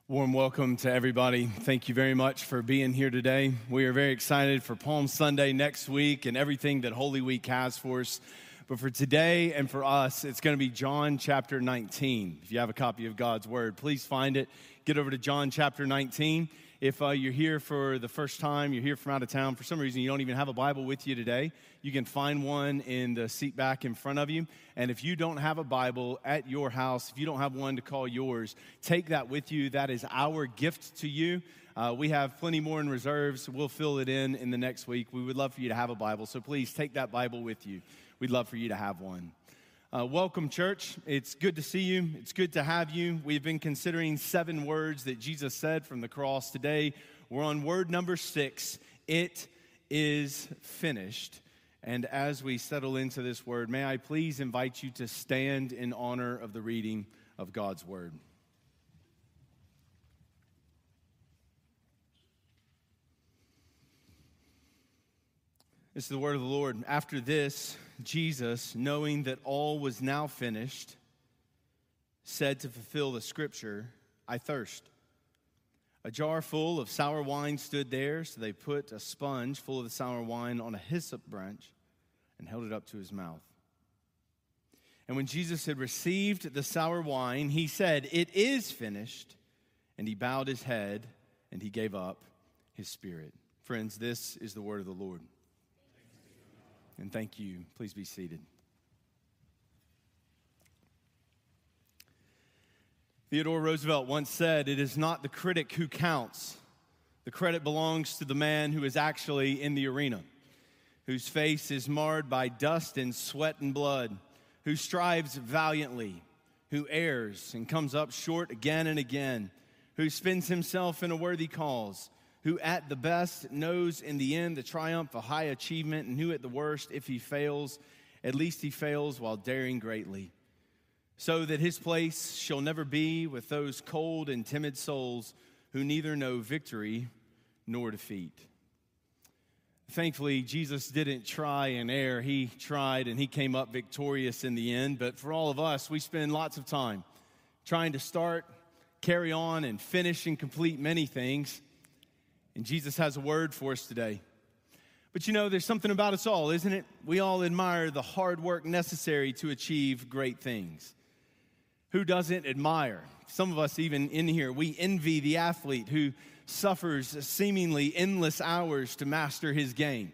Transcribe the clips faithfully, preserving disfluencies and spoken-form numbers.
Warm welcome to everybody. Thank you very much for being here today. We are very excited for Palm Sunday next week and everything that Holy Week has for us. But for today and for us, it's going to be John chapter nineteen. If you have a copy of God's Word, please find it. Get over to John chapter nineteen. If uh, you're here for the first time, you're here from out of town, for some reason you don't even have a Bible with you today, you can find one in the seat back in front of you. And if you don't have a Bible at your house, if you don't have one to call yours, take that with you. That is our gift to you. Uh, we have plenty more in reserves. We'll fill it in in the next week. We would love for you to have a Bible, so please take that Bible with you. We'd love for you to have one. Uh, welcome, church. It's good to see you. It's good to have you. We've been considering seven words that Jesus said from the cross. Today, we're on word number six. It is finished. And as we settle into this word, may I please invite you to stand in honor of the reading of God's word. This is the word of the Lord. After this, Jesus, knowing that all was now finished, said to fulfill the scripture, I thirst. A jar full of sour wine stood there, so they put a sponge full of the sour wine on a hyssop branch and held it up to his mouth. And when Jesus had received the sour wine, he said, it is finished. And he bowed his head and he gave up his spirit. Friends, this is the word of the Lord. And thank you. Please be seated. Theodore Roosevelt once said, it is not the critic who counts. The credit belongs to the man who is actually in the arena, whose face is marred by dust and sweat and blood, who strives valiantly, who errs and comes up short again and again, who spends himself in a worthy cause, who at the best knows in the end the triumph of high achievement, and who at the worst, if he fails, at least he fails while daring greatly, so that his place shall never be with those cold and timid souls who neither know victory nor defeat. Thankfully, Jesus didn't try and err. He tried and he came up victorious in the end. But for all of us, we spend lots of time trying to start, carry on, and finish and complete many things. And Jesus has a word for us today. But you know, there's something about us all, isn't it? We all admire the hard work necessary to achieve great things. Who doesn't admire? Some of us even in here, we envy the athlete who suffers seemingly endless hours to master his game.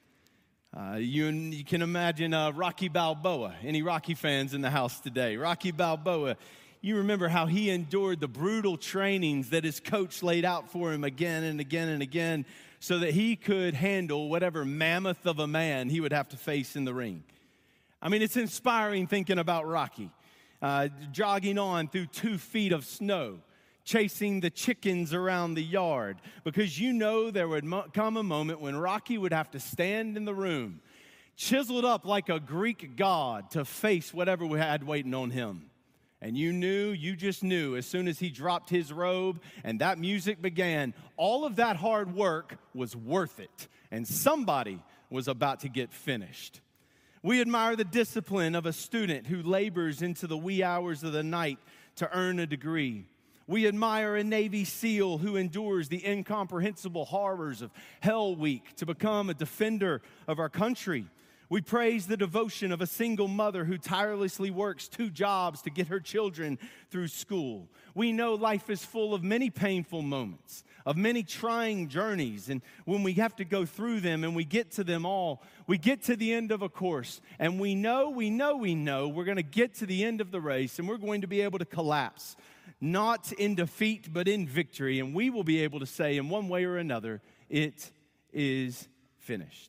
Uh, you, you can imagine uh, Rocky Balboa. Any Rocky fans in the house today? Rocky Balboa. You remember how he endured the brutal trainings that his coach laid out for him again and again and again so that he could handle whatever mammoth of a man he would have to face in the ring. I mean, it's inspiring thinking about Rocky, uh, jogging on through two feet of snow, chasing the chickens around the yard, because you know there would mo- come a moment when Rocky would have to stand in the room, chiseled up like a Greek god to face whatever we had waiting on him. And you knew, you just knew, as soon as he dropped his robe and that music began, all of that hard work was worth it. And somebody was about to get finished. We admire the discipline of a student who labors into the wee hours of the night to earn a degree. We admire a Navy SEAL who endures the incomprehensible horrors of Hell Week to become a defender of our country. We praise the devotion of a single mother who tirelessly works two jobs to get her children through school. We know life is full of many painful moments, of many trying journeys, and when we have to go through them and we get to them all, we get to the end of a course, and we know, we know, we know we're going to get to the end of the race, and we're going to be able to collapse, not in defeat, but in victory, and we will be able to say in one way or another, it is finished.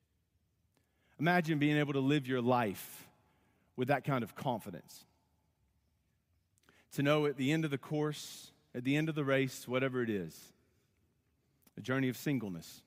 Imagine being able to live your life with that kind of confidence. To know at the end of the course, at the end of the race, whatever it is, a journey of singleness,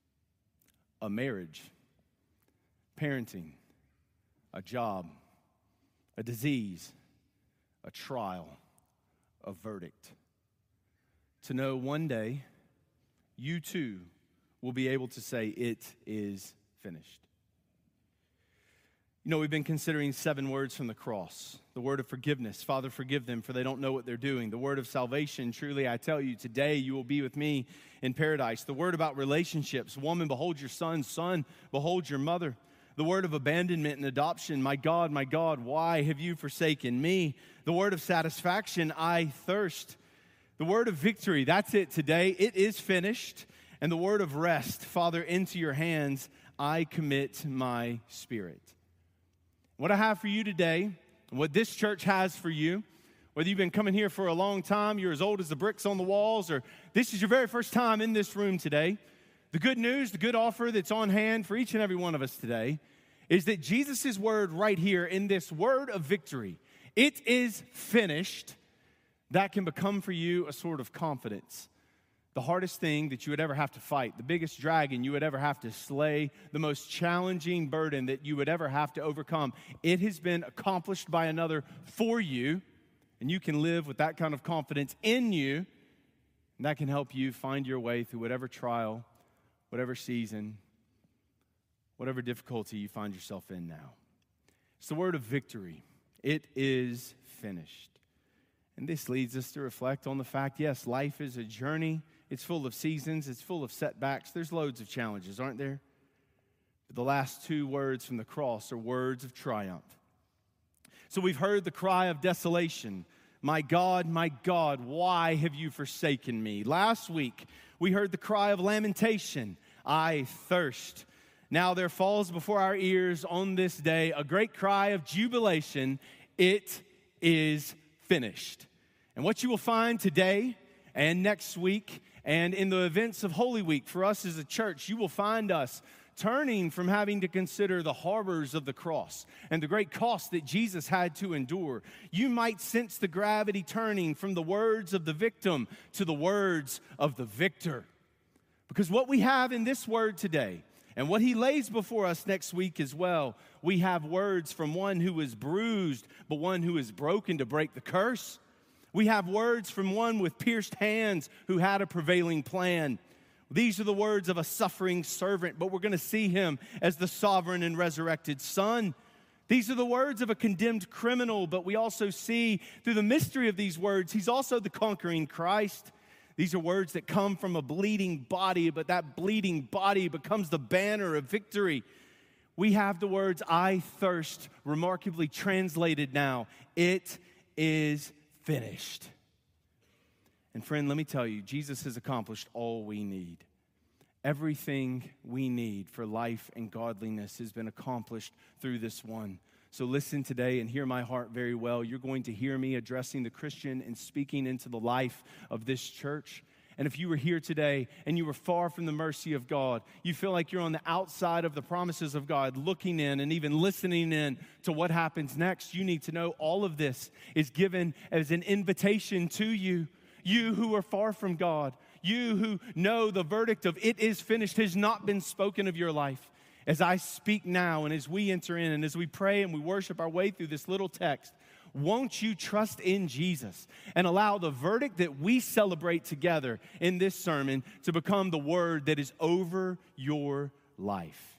a marriage, parenting, a job, a disease, a trial, a verdict. To know one day you too will be able to say, it is finished. You know, we've been considering seven words from the cross. The word of forgiveness. Father, forgive them, for they don't know what they're doing. The word of salvation. Truly, I tell you, today you will be with me in paradise. The word about relationships. Woman, behold your son. Son, behold your mother. The word of abandonment and adoption. My God, my God, why have you forsaken me? The word of satisfaction. I thirst. The word of victory. That's it today. It is finished. And the word of rest. Father, into your hands I commit my spirit. What I have for you today, and what this church has for you, whether you've been coming here for a long time, you're as old as the bricks on the walls, or this is your very first time in this room today, the good news, the good offer that's on hand for each and every one of us today is that Jesus' word right here in this word of victory, it is finished, that can become for you a sort of confidence. The hardest thing that you would ever have to fight, the biggest dragon you would ever have to slay, the most challenging burden that you would ever have to overcome, it has been accomplished by another for you, and you can live with that kind of confidence in you, and that can help you find your way through whatever trial, whatever season, whatever difficulty you find yourself in now. It's the word of victory. It is finished. And this leads us to reflect on the fact, yes, life is a journey. It's full of seasons. It's full of setbacks. There's loads of challenges, aren't there? But the last two words from the cross are words of triumph. So we've heard the cry of desolation. My God, my God, why have you forsaken me? Last week, we heard the cry of lamentation. I thirst. Now there falls before our ears on this day a great cry of jubilation. It is finished. And what you will find today and next week and in the events of Holy Week for us as a church, you will find us turning from having to consider the horrors of the cross and the great cost that Jesus had to endure. You might sense the gravity turning from the words of the victim to the words of the victor. Because what we have in this word today, and what he lays before us next week as well, we have words from one who is bruised, but one who is broken to break the curse. We have words from one with pierced hands who had a prevailing plan. These are the words of a suffering servant, but we're going to see him as the sovereign and resurrected Son. These are the words of a condemned criminal, but we also see through the mystery of these words, he's also the conquering Christ. These are words that come from a bleeding body, but that bleeding body becomes the banner of victory. We have the words, I thirst, remarkably translated now. It is finished. And friend, let me tell you, Jesus has accomplished all we need. Everything we need for life and godliness has been accomplished through this one. So listen today and hear my heart very well. You're going to hear me addressing the Christian and speaking into the life of this church. And if you were here today and you were far from the mercy of God, you feel like you're on the outside of the promises of God, looking in and even listening in to what happens next, you need to know all of this is given as an invitation to you. You who are far from God, you who know the verdict of it is finished has not been spoken of your life. As I speak now and as we enter in and as we pray and we worship our way through this little text, won't you trust in Jesus and allow the verdict that we celebrate together in this sermon to become the word that is over your life?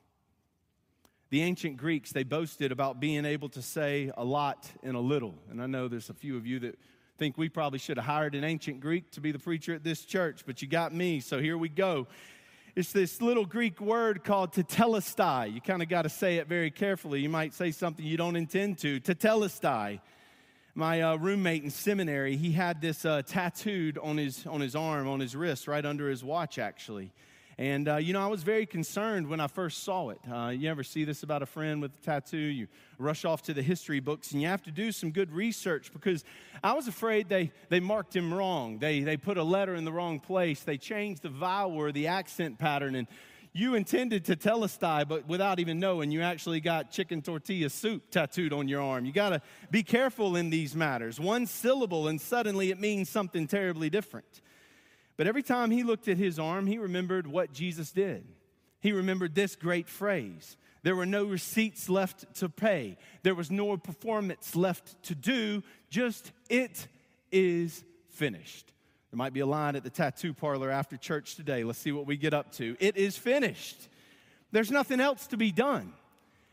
The ancient Greeks, they boasted about being able to say a lot in a little. And I know there's a few of you that think we probably should have hired an ancient Greek to be the preacher at this church, but you got me, so here we go. It's this little Greek word called tetelestai. You kind of got to say it very carefully. You might say something you don't intend to. Tetelestai. My uh, roommate in seminary, he had this uh, tattooed on his on his arm, on his wrist, right under his watch, actually. And, uh, you know, I was very concerned when I first saw it. Uh, you ever see this about a friend with a tattoo? You rush off to the history books, and you have to do some good research because I was afraid they, they marked him wrong. They, they put a letter in the wrong place. They changed the vowel or the accent pattern, and you intended tetelestai, but without even knowing, you actually got chicken tortilla soup tattooed on your arm. You got to be careful in these matters. One syllable, and suddenly it means something terribly different. But every time he looked at his arm, he remembered what Jesus did. He remembered this great phrase. There were no receipts left to pay. There was no performance left to do. Just, it is finished. There might be a line at the tattoo parlor after church today. Let's see what we get up to. It is finished. There's nothing else to be done.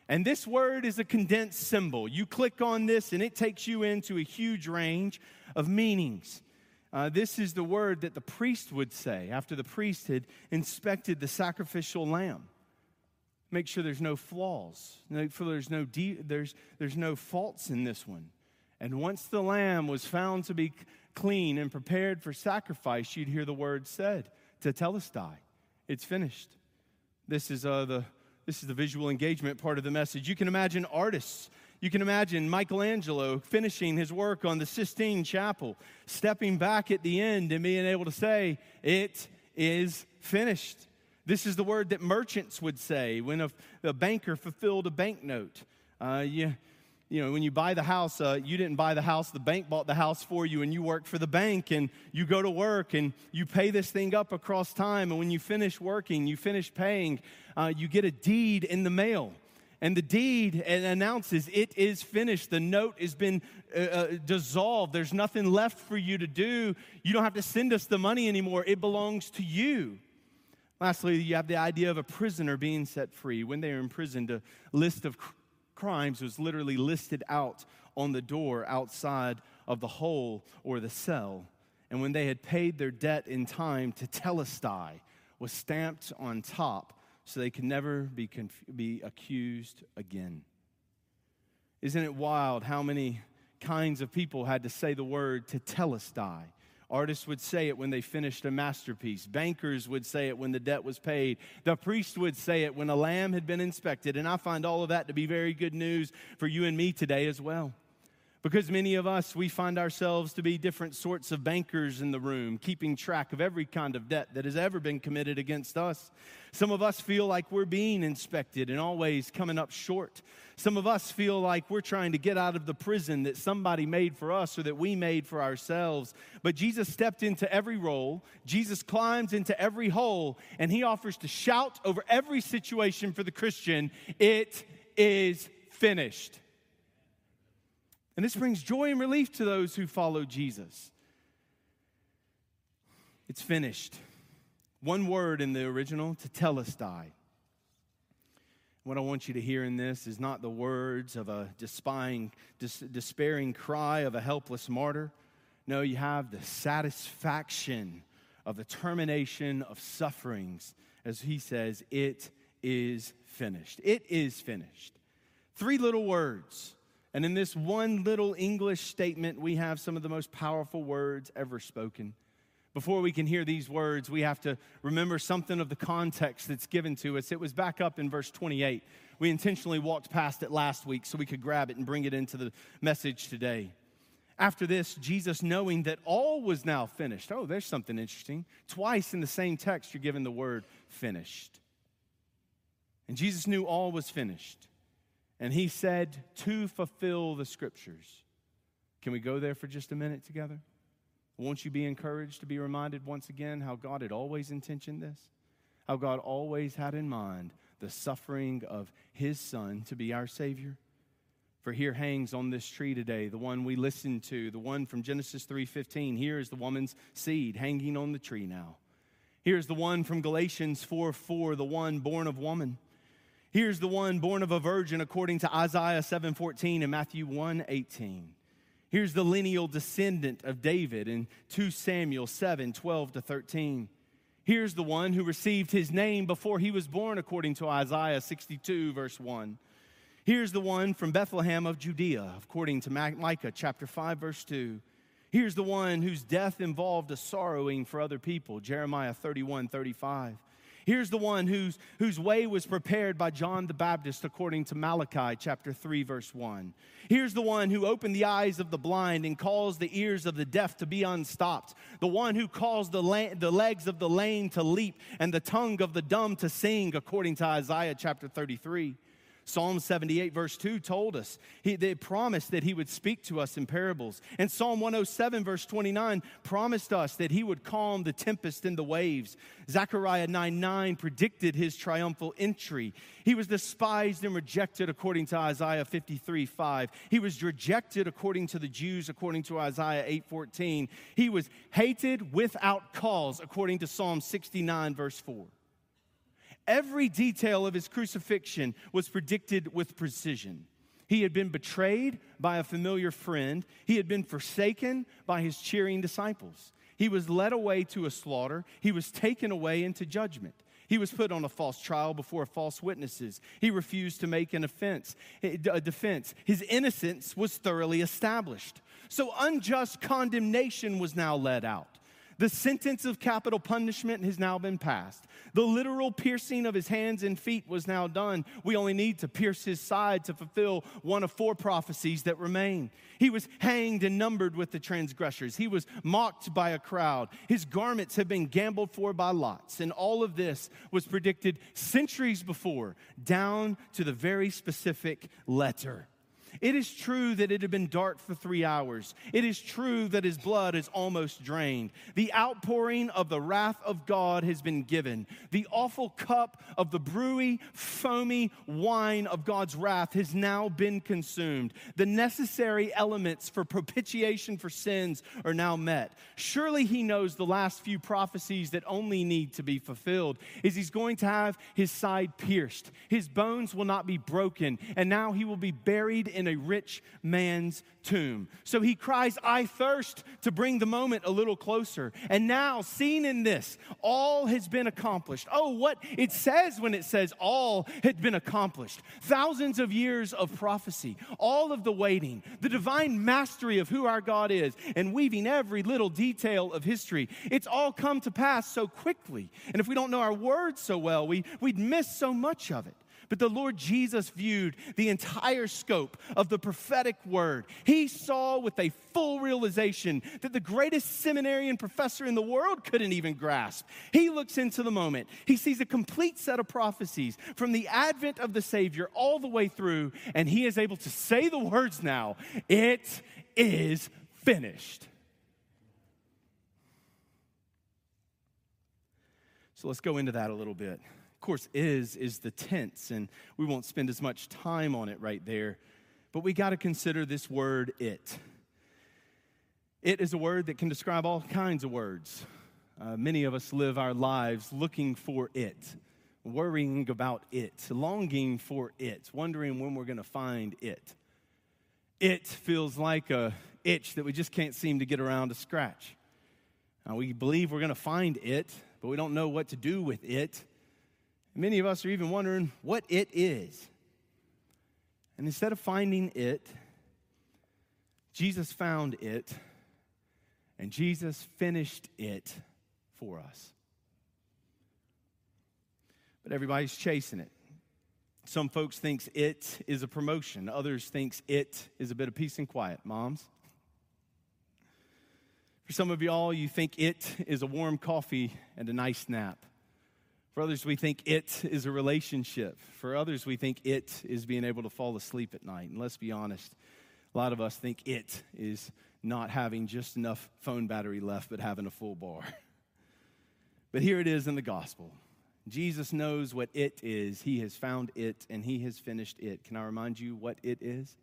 And this word is a condensed symbol. You click on this and it takes you into a huge range of meanings. Uh, this is the word that the priest would say after the priest had inspected the sacrificial lamb. Make sure there's no flaws. Make sure there's no de- there's there's no faults in this one. And once the lamb was found to be clean and prepared for sacrifice, you'd hear the word said, tetelestai. It's finished. This is uh, the this is the visual engagement part of the message. You can imagine artists. You can imagine Michelangelo finishing his work on the Sistine Chapel, stepping back at the end and being able to say, it is finished. This is the word that merchants would say when a, a banker fulfilled a banknote. Uh, you, you know, when you buy the house, uh, you didn't buy the house, the bank bought the house for you, and you work for the bank, and you go to work, and you pay this thing up across time, and when you finish working, you finish paying, uh, you get a deed in the mail. And the deed announces it is finished. The note has been uh, uh, dissolved. There's nothing left for you to do. You don't have to send us the money anymore. It belongs to you. Lastly, you have the idea of a prisoner being set free. When they are imprisoned, a list of cr- crimes was literally listed out on the door outside of the hole or the cell. And when they had paid their debt in time, tetelestai was stamped on top, so they could never be conf- be accused again. Isn't it wild how many kinds of people had to say the word tetelestai? Artists would say it when they finished a masterpiece. Bankers would say it when the debt was paid. The priest would say it when a lamb had been inspected. And I find all of that to be very good news for you and me today as well. Because many of us, we find ourselves to be different sorts of bankers in the room, keeping track of every kind of debt that has ever been committed against us. Some of us feel like we're being inspected and always coming up short. Some of us feel like we're trying to get out of the prison that somebody made for us or that we made for ourselves. But Jesus stepped into every role. Jesus climbs into every hole, and he offers to shout over every situation for the Christian, it is finished. And this brings joy and relief to those who follow Jesus. It's finished. One word in the original, tetelestai. What I want you to hear in this is not the words of a despairing, dis- despairing cry of a helpless martyr. No, you have the satisfaction of the termination of sufferings. As he says, it is finished. It is finished. Three little words. And in this one little English statement, we have some of the most powerful words ever spoken. Before we can hear these words, we have to remember something of the context that's given to us. It was back up in verse twenty-eight. We intentionally walked past it last week so we could grab it and bring it into the message today. After this, Jesus, knowing that all was now finished. Oh, there's something interesting. Twice in the same text, you're given the word finished. And Jesus knew all was finished. And he said, to fulfill the scriptures. Can we go there for just a minute together? Won't you be encouraged to be reminded once again how God had always intentioned this? How God always had in mind the suffering of his Son to be our Savior? For here hangs on this tree today, the one we listened to, the one from Genesis three fifteen. Here is the woman's seed hanging on the tree now. Here's the one from Galatians four four, the one born of woman. Here's the one born of a virgin according to Isaiah seven fourteen and Matthew one eighteen. Here's the lineal descendant of David in two Samuel seven twelve to thirteen. Here's the one who received his name before he was born according to Isaiah sixty-two verse one. Here's the one from Bethlehem of Judea according to Micah chapter five verse two. Here's the one whose death involved a sorrowing for other people, Jeremiah thirty-one thirty-five. Here's the one whose, whose way was prepared by John the Baptist according to Malachi chapter three verse one. Here's the one who opened the eyes of the blind and caused the ears of the deaf to be unstopped. The one who caused the, la- the legs of the lame to leap and the tongue of the dumb to sing according to Isaiah chapter thirty-three. Psalm seventy-eight verse two told us, he, they promised that he would speak to us in parables. And Psalm one oh seven verse twenty-nine promised us that he would calm the tempest and the waves. Zechariah nine nine predicted his triumphal entry. He was despised and rejected according to Isaiah fifty-three five. He was rejected according to the Jews according to Isaiah eight fourteen. He was hated without cause according to Psalm sixty-nine verse four. Every detail of his crucifixion was predicted with precision. He had been betrayed by a familiar friend. He had been forsaken by his cheering disciples. He was led away to a slaughter. He was taken away into judgment. He was put on a false trial before false witnesses. He refused to make an offense, a defense. His innocence was thoroughly established. So unjust condemnation was now led out. The sentence of capital punishment has now been passed. The literal piercing of his hands and feet was now done. We only need to pierce his side to fulfill one of four prophecies that remain. He was hanged and numbered with the transgressors. He was mocked by a crowd. His garments had been gambled for by lots. And all of this was predicted centuries before, down to the very specific letter. It is true that it had been dark for three hours. It is true that his blood is almost drained. The outpouring of the wrath of God has been given. The awful cup of the brewy, foamy wine of God's wrath has now been consumed. The necessary elements for propitiation for sins are now met. Surely he knows the last few prophecies that only need to be fulfilled is he's going to have his side pierced. His bones will not be broken, and now he will be buried in a rich man's tomb. So he cries, I thirst, to bring the moment a little closer. And now, seen in this, all has been accomplished. Oh, what it says when it says all had been accomplished. Thousands of years of prophecy, all of the waiting, the divine mastery of who our God is, and weaving every little detail of history. It's all come to pass so quickly. And if we don't know our words so well, we, we'd miss so much of it. But the Lord Jesus viewed the entire scope of the prophetic word. He saw with a full realization that the greatest seminarian professor in the world couldn't even grasp. He looks into the moment. He sees a complete set of prophecies from the advent of the Savior all the way through, and he is able to say the words now, it is finished. So let's go into that a little bit. Of course, is is the tense, and we won't spend as much time on it right there, but we got to consider this word, it. It is a word that can describe all kinds of words. Uh, many of us live our lives looking for it, worrying about it, longing for it, wondering when we're going to find it. It feels like a itch that we just can't seem to get around to scratch. Uh, we believe we're going to find it, but we don't know what to do with it. Many of us are even wondering what it is. And instead of finding it, Jesus found it, and Jesus finished it for us. But everybody's chasing it. Some folks think it is a promotion. Others think it is a bit of peace and quiet. Moms? For some of y'all, you think it is a warm coffee and a nice nap. For others, we think it is a relationship. For others, we think it is being able to fall asleep at night. And let's be honest, a lot of us think it is not having just enough phone battery left, but having a full bar. But here it is in the gospel. Jesus knows what it is. He has found it, and he has finished it. Can I remind you what it is?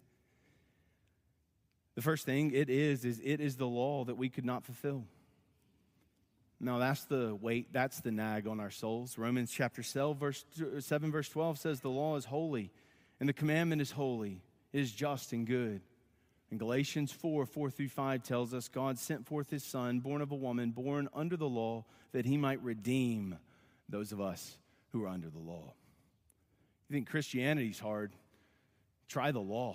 The first thing it is, is it is the law that we could not fulfill. Now, that's the weight, that's the nag on our souls. Romans chapter seven, verse twelve says the law is holy, and the commandment is holy, it is just and good. And Galatians four, four through five tells us God sent forth his son, born of a woman, born under the law, that he might redeem those of us who are under the law. You think Christianity's hard? Try the law.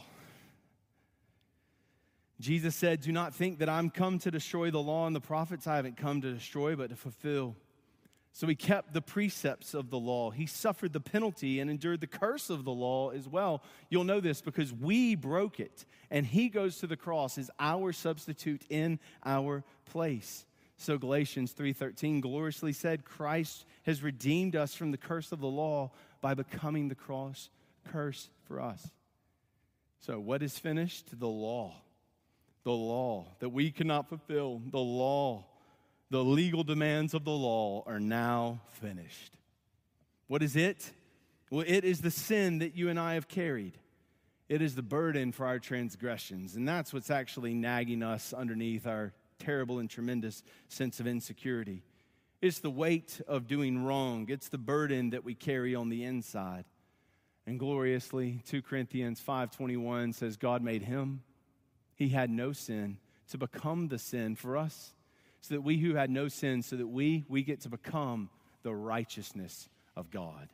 Jesus said, do not think that I'm come to destroy the law and the prophets. I haven't come to destroy, but to fulfill. So he kept the precepts of the law. He suffered the penalty and endured the curse of the law as well. You'll know this because we broke it. And he goes to the cross as our substitute in our place. So Galatians three thirteen gloriously said, Christ has redeemed us from the curse of the law by becoming the cross curse for us. So what is finished? The law. The law that we cannot fulfill, the law, the legal demands of the law are now finished. What is it? Well, it is the sin that you and I have carried. It is the burden for our transgressions. And that's what's actually nagging us underneath our terrible and tremendous sense of insecurity. It's the weight of doing wrong. It's the burden that we carry on the inside. And gloriously, Second Corinthians five twenty-one says, God made him. He had no sin to become the sin for us, so that we who had no sin, so that we, we get to become the righteousness of God.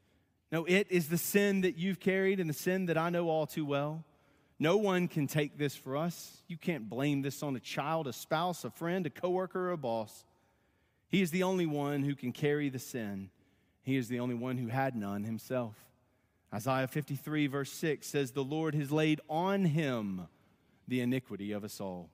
No, it is the sin that you've carried and the sin that I know all too well. No one can take this for us. You can't blame this on a child, a spouse, a friend, a coworker, or a boss. He is the only one who can carry the sin. He is the only one who had none himself. Isaiah fifty-three verse six says, the Lord has laid on him the iniquity of us all.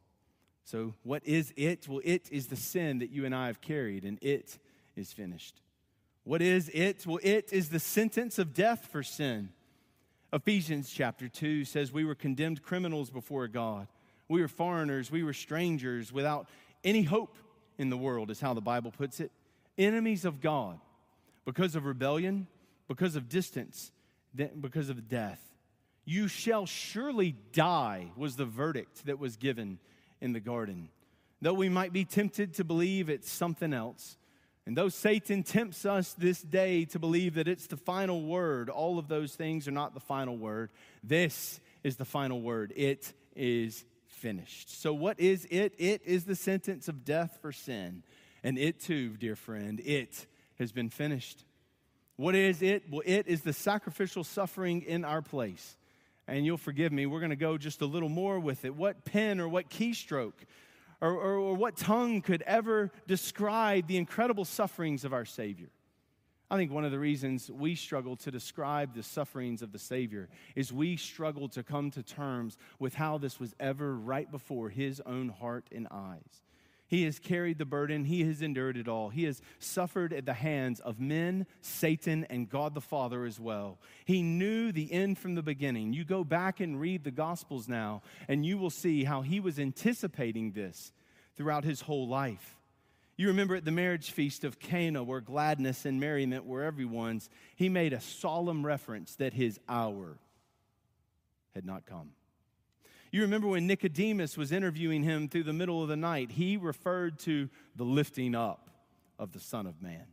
So what is it? Well, it is the sin that you and I have carried, and it is finished. What is it? Well, it is the sentence of death for sin. Ephesians chapter two says we were condemned criminals before God. We were foreigners. We were strangers without any hope in the world, is how the Bible puts it. Enemies of God because of rebellion, because of distance, because of death. You shall surely die was the verdict that was given in the garden. Though we might be tempted to believe it's something else, and though Satan tempts us this day to believe that it's the final word, all of those things are not the final word. This is the final word. It is finished. So what is it? It is the sentence of death for sin. And it too, dear friend, it has been finished. What is it? Well, it is the sacrificial suffering in our place. And you'll forgive me, we're going to go just a little more with it. What pen or what keystroke or, or, or what tongue could ever describe the incredible sufferings of our Savior? I think one of the reasons we struggle to describe the sufferings of the Savior is we struggle to come to terms with how this was ever right before his own heart and eyes. He has carried the burden. He has endured it all. He has suffered at the hands of men, Satan, and God the Father as well. He knew the end from the beginning. You go back and read the Gospels now, and you will see how he was anticipating this throughout his whole life. You remember at the marriage feast of Cana, where gladness and merriment were everyone's, he made a solemn reference that his hour had not come. You remember when Nicodemus was interviewing him through the middle of the night, he referred to the lifting up of the Son of Man.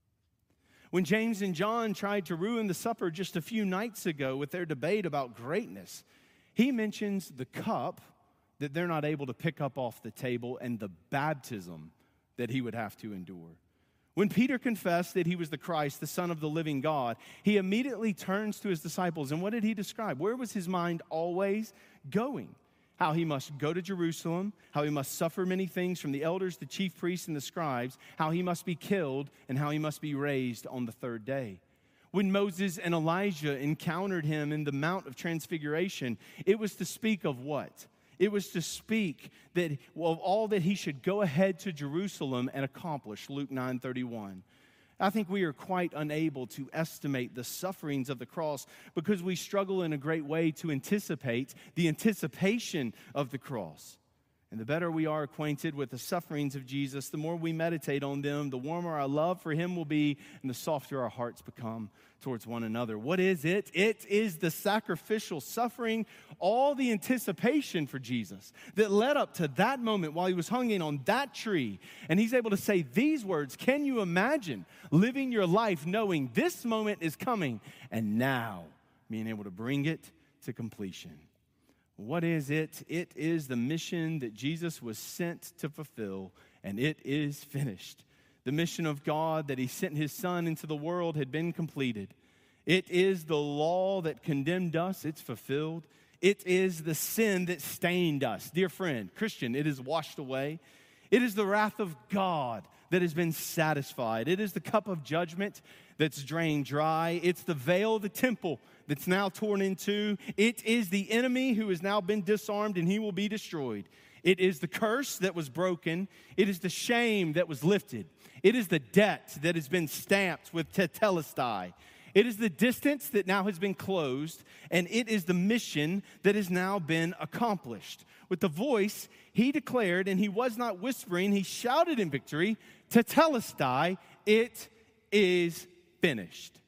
When James and John tried to ruin the supper just a few nights ago with their debate about greatness, he mentions the cup that they're not able to pick up off the table and the baptism that he would have to endure. When Peter confessed that he was the Christ, the Son of the living God, he immediately turns to his disciples. And what did he describe? Where was his mind always going? How he must go to Jerusalem, how he must suffer many things from the elders, the chief priests, and the scribes, how he must be killed, and how he must be raised on the third day. When Moses and Elijah encountered him in the Mount of Transfiguration, it was to speak of what? It was to speak that of all that he should go ahead to Jerusalem and accomplish, Luke nine thirty-one. I think we are quite unable to estimate the sufferings of the cross because we struggle in a great way to anticipate the anticipation of the cross. And the better we are acquainted with the sufferings of Jesus, the more we meditate on them, the warmer our love for him will be, and the softer our hearts become towards one another. What is it? It is the sacrificial suffering, all the anticipation for Jesus that led up to that moment while he was hanging on that tree. And he's able to say these words. Can you imagine living your life knowing this moment is coming and now being able to bring it to completion? What is it? It is the mission that Jesus was sent to fulfill, and it is finished. The mission of God that he sent his Son into the world had been completed. It is the law that condemned us. It's fulfilled. It is the sin that stained us. Dear friend, Christian, it is washed away. It is the wrath of God that has been satisfied. It is the cup of judgment that's drained dry. It's the veil of the temple that's now torn in two. It is the enemy who has now been disarmed and he will be destroyed. It is the curse that was broken. It is the shame that was lifted. It is the debt that has been stamped with tetelestai. It is the distance that now has been closed, and it is the mission that has now been accomplished. With the voice, he declared, and he was not whispering, he shouted in victory, tetelestai, it is finished.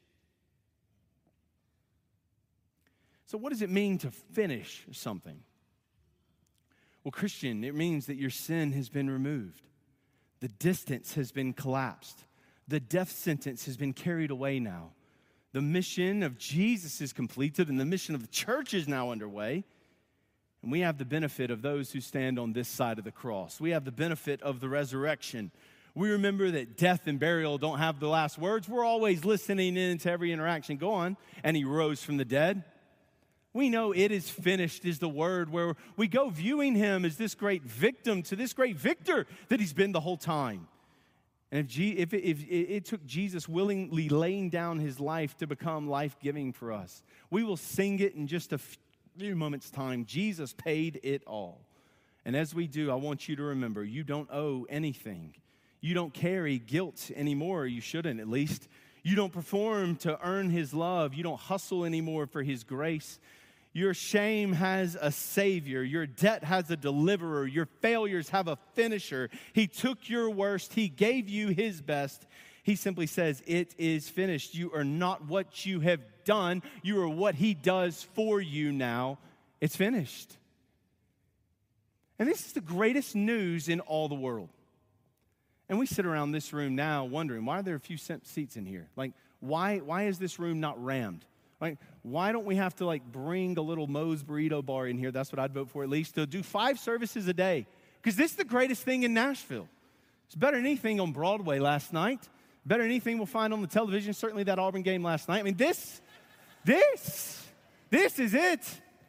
So what does it mean to finish something? Well, Christian, it means that your sin has been removed, The distance has been collapsed. The death sentence has been carried away now. The mission of Jesus is completed, and the mission of the church is now underway. And we have the benefit of those who stand on this side of the cross. We have the benefit of the resurrection. We remember that death and burial don't have the last words. We're always listening in to every interaction. Go on. And he rose from the dead. We know it is finished is the word where we go viewing him as this great victim to this great victor that he's been the whole time. And if, G, if, it, if it took Jesus willingly laying down his life to become life-giving for us, we will sing it in just a few moments' time. Jesus paid it all. And as we do, I want you to remember, you don't owe anything. You don't carry guilt anymore. You shouldn't, at least. You don't perform to earn his love. You don't hustle anymore for his grace. Your shame has a savior. Your debt has a deliverer. Your failures have a finisher. He took your worst. He gave you his best. He simply says, it is finished. You are not what you have done. You are what he does for you now. It's finished. And this is the greatest news in all the world. And we sit around this room now wondering, why are there a few seats in here? Like, why, why is this room not rammed? Like, why don't we have to, like, bring a little Moe's Burrito Bar in here? That's what I'd vote for, at least, to do five services a day. Because this is the greatest thing in Nashville. It's better than anything on Broadway last night. Better than anything we'll find on the television. Certainly that Auburn game last night. I mean, this, this, this is it.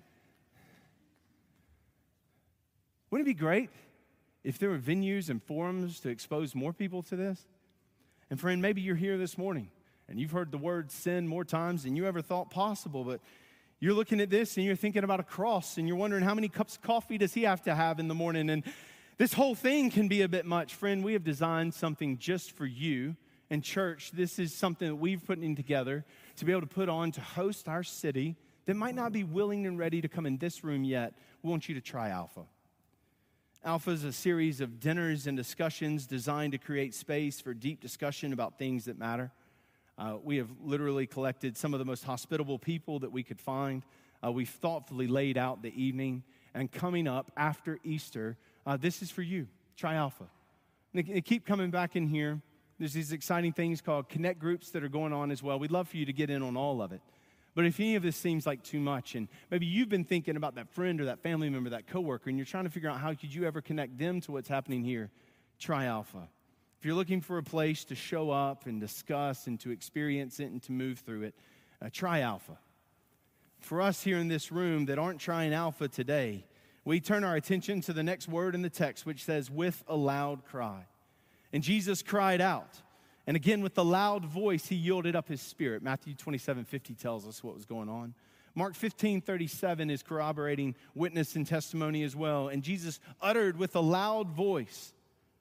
Wouldn't it be great if there were venues and forums to expose more people to this? And friend, maybe you're here this morning and you've heard the word sin more times than you ever thought possible, but you're looking at this and you're thinking about a cross and you're wondering how many cups of coffee does he have to have in the morning? And this whole thing can be a bit much. Friend, we have designed something just for you. And church, this is something that we've put in together to be able to put on to host our city that might not be willing and ready to come in this room yet. We want you to try Alpha. Alpha is a series of dinners and discussions designed to create space for deep discussion about things that matter. Uh, we have literally collected some of the most hospitable people that we could find. Uh, we've thoughtfully laid out the evening. And coming up after Easter, uh, this is for you. Try Alpha. And they, they keep coming back in here. There's these exciting things called connect groups that are going on as well. We'd love for you to get in on all of it. But if any of this seems like too much, and maybe you've been thinking about that friend or that family member, that coworker, and you're trying to figure out how could you ever connect them to what's happening here, try Alpha. If you're looking for a place to show up and discuss and to experience it and to move through it, uh, try Alpha. For us here in this room that aren't trying Alpha today, we turn our attention to the next word in the text, which says, with a loud cry. And Jesus cried out. And again, with a loud voice, he yielded up his spirit. Matthew twenty-seven fifty tells us what was going on. Mark fifteen thirty-seven is corroborating witness and testimony as well. And Jesus uttered with a loud voice.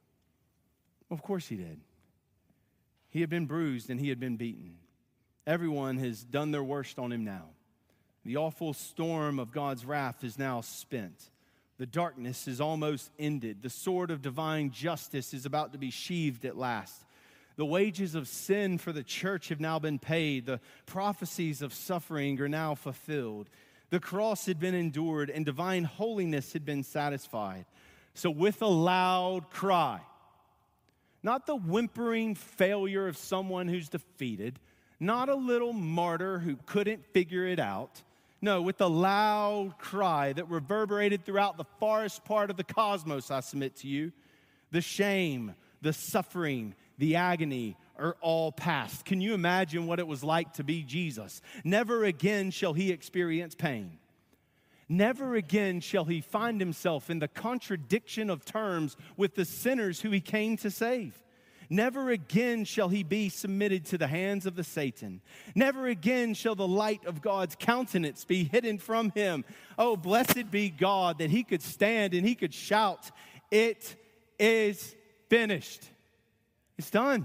Of course he did. He had been bruised and he had been beaten. Everyone has done their worst on him now. The awful storm of God's wrath is now spent. The darkness is almost ended. The sword of divine justice is about to be sheathed at last. The wages of sin for the church have now been paid. The prophecies of suffering are now fulfilled. The cross had been endured and divine holiness had been satisfied. So with a loud cry, not the whimpering failure of someone who's defeated, not a little martyr who couldn't figure it out. No, with a loud cry that reverberated throughout the farthest part of the cosmos, I submit to you, the shame, the suffering, the agony are all past. Can you imagine what it was like to be Jesus? Never again shall he experience pain. Never again shall he find himself in the contradiction of terms with the sinners who he came to save. Never again shall he be submitted to the hands of the Satan. Never again shall the light of God's countenance be hidden from him. Oh, blessed be God that he could stand and he could shout, it is finished. It's done.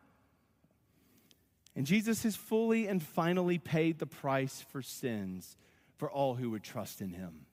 And Jesus has fully and finally paid the price for sins for all who would trust in him.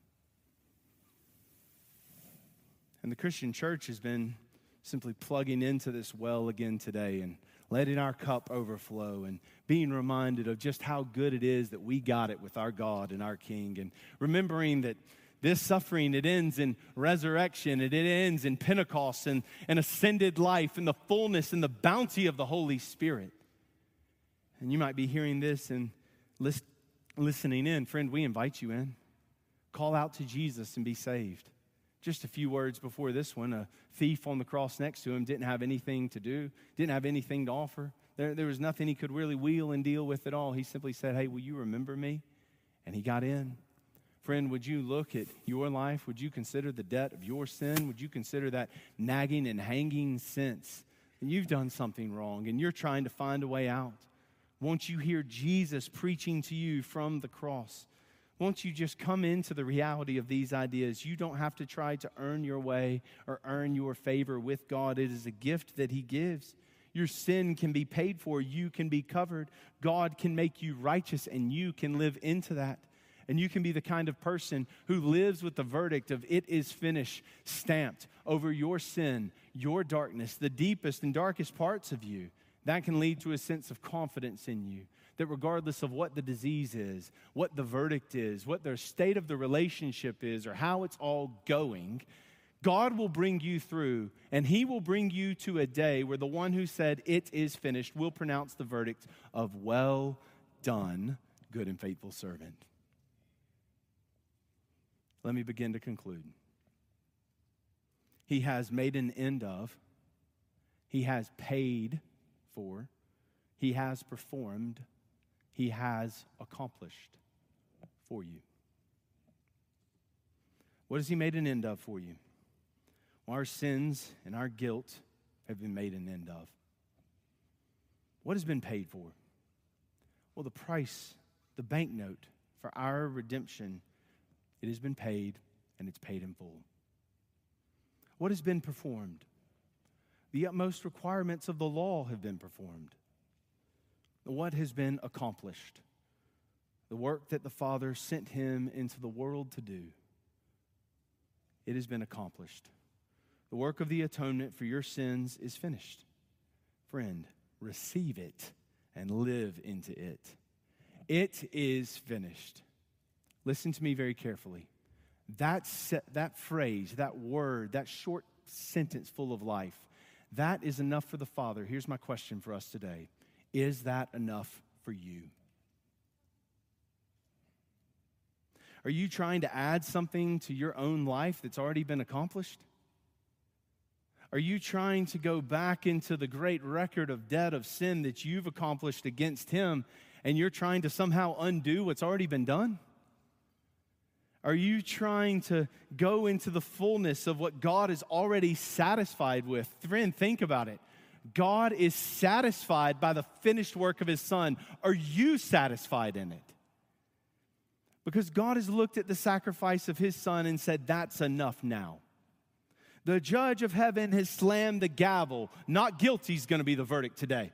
And the Christian church has been simply plugging into this well again today and letting our cup overflow and being reminded of just how good it is that we got it with our God and our King, and remembering that This suffering, it ends in resurrection, and it ends in Pentecost and an ascended life and the fullness and the bounty of the Holy Spirit. And you might be hearing this and list, listening in. Friend, we invite you in. Call out to Jesus and be saved. Just a few words before this one, a thief on the cross next to him didn't have anything to do, didn't have anything to offer. There, there was nothing he could really wheel and deal with at all. He simply said, hey, will you remember me? And he got in. Friend, would you look at your life? Would you consider the debt of your sin? Would you consider that nagging and hanging sense? And you've done something wrong and you're trying to find a way out. Won't you hear Jesus preaching to you from the cross? Won't you just come into the reality of these ideas? You don't have to try to earn your way or earn your favor with God. It is a gift that He gives. Your sin can be paid for. You can be covered. God can make you righteous, and you can live into that. And you can be the kind of person who lives with the verdict of "it is finished" stamped over your sin, your darkness, the deepest and darkest parts of you. That can lead to a sense of confidence in you, that regardless of what the disease is, what the verdict is, what the state of the relationship is, or how it's all going, God will bring you through, and He will bring you to a day where the one who said "it is finished" will pronounce the verdict of "well done, good and faithful servant." Let me begin to conclude. He has made an end of, He has paid for, He has performed, He has accomplished for you. What has He made an end of for you? Well, our sins and our guilt have been made an end of. What has been paid for? Well, the price, the banknote for our redemption, it has been paid, and it's paid in full. What has been performed? The utmost requirements of the law have been performed. What has been accomplished? The work that the Father sent Him into the world to do. It has been accomplished. The work of the atonement for your sins is finished. Friend, receive it and live into it. It is finished. Listen to me very carefully. That, se- that phrase, that word, that short sentence full of life, that is enough for the Father. Here's my question for us today. Is that enough for you? Are you trying to add something to your own life that's already been accomplished? Are you trying to go back into the great record of debt of sin that you've accomplished against Him, and you're trying to somehow undo what's already been done? Are you trying to go into the fullness of what God is already satisfied with? Friend, think about it. God is satisfied by the finished work of His Son. Are you satisfied in it? Because God has looked at the sacrifice of His Son and said, that's enough now. The judge of heaven has slammed the gavel. Not guilty is going to be the verdict today.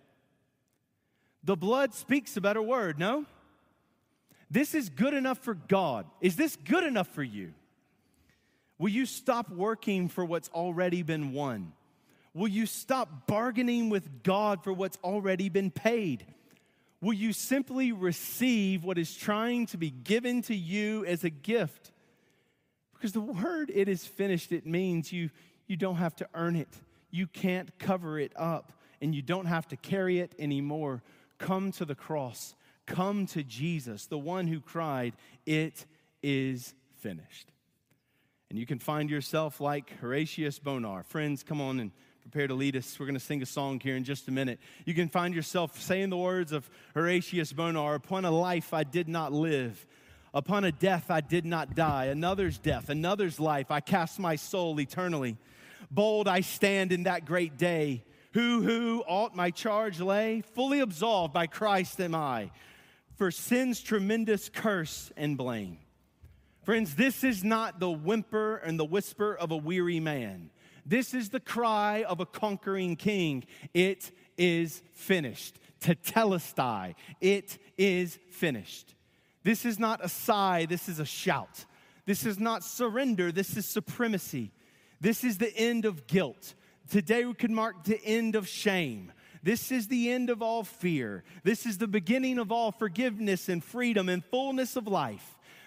The blood speaks a better word, no? This is good enough for God. Is this good enough for you? Will you stop working for what's already been won? Will you stop bargaining with God for what's already been paid? Will you simply receive what is trying to be given to you as a gift? Because the word "it is finished," it means you, you don't have to earn it. You can't cover it up, and you don't have to carry it anymore. Come to the cross. Come to Jesus, the one who cried, "It is finished." And you can find yourself like Horatius Bonar. Friends, come on and prepare to lead us. We're going to sing a song here in just a minute. You can find yourself saying the words of Horatius Bonar, "Upon a life I did not live, upon a death I did not die, another's death, another's life, I cast my soul eternally. Bold I stand in that great day. Who, who, ought my charge lay? Fully absolved by Christ am I, for sin's tremendous curse and blame." Friends, this is not the whimper and the whisper of a weary man. This is the cry of a conquering king. It is finished. Tetelestai. It is finished. This is not a sigh. This is a shout. This is not surrender. This is supremacy. This is the end of guilt. Today we could mark the end of shame. This is the end of all fear. This is the beginning of all forgiveness and freedom and fullness of life.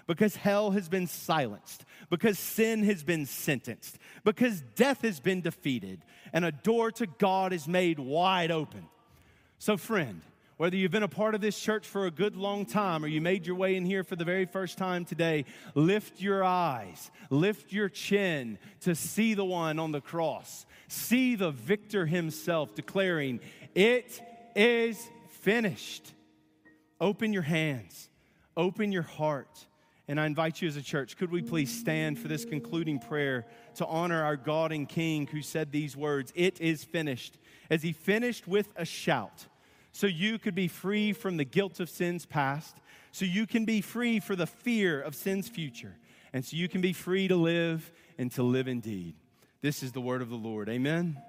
because hell has been silenced, because sin has been sentenced, because death has been defeated, and a door to God is made wide open. So friend, whether you've been a part of this church for a good long time or you made your way in here for the very first time today, lift your eyes, lift your chin to see the one on the cross. See the victor himself declaring, "It is finished." Open your hands, open your heart, and I invite you as a church, could we please stand for this concluding prayer to honor our God and King who said these words, "It is finished," as he finished with a shout. So you could be free from the guilt of sin's past, so you can be free for the fear of sin's future, and so you can be free to live and to live indeed. This is the word of the Lord. Amen.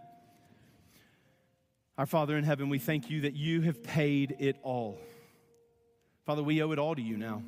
Our Father in heaven, we thank you that you have paid it all. Father, we owe it all to you now.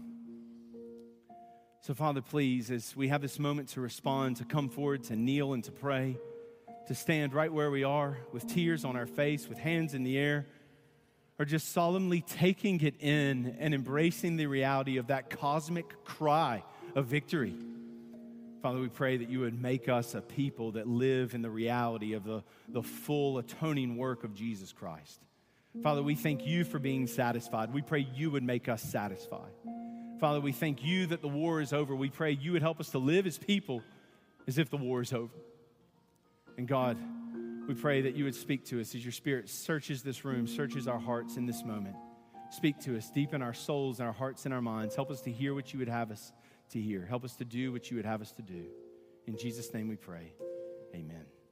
So Father, please, as we have this moment to respond, to come forward, to kneel and to pray, to stand right where we are with tears on our face, with hands in the air, or just solemnly taking it in and embracing the reality of that cosmic cry of victory. Father, we pray that you would make us a people that live in the reality of the, the full atoning work of Jesus Christ. Father, we thank you for being satisfied. We pray you would make us satisfied. Father, we thank you that the war is over. We pray you would help us to live as people as if the war is over. And God, we pray that you would speak to us as your Spirit searches this room, searches our hearts in this moment. Speak to us, deepen our souls and our hearts and our minds. Help us to hear what you would have us to hear. Help us to do what you would have us to do. In Jesus' name we pray. Amen.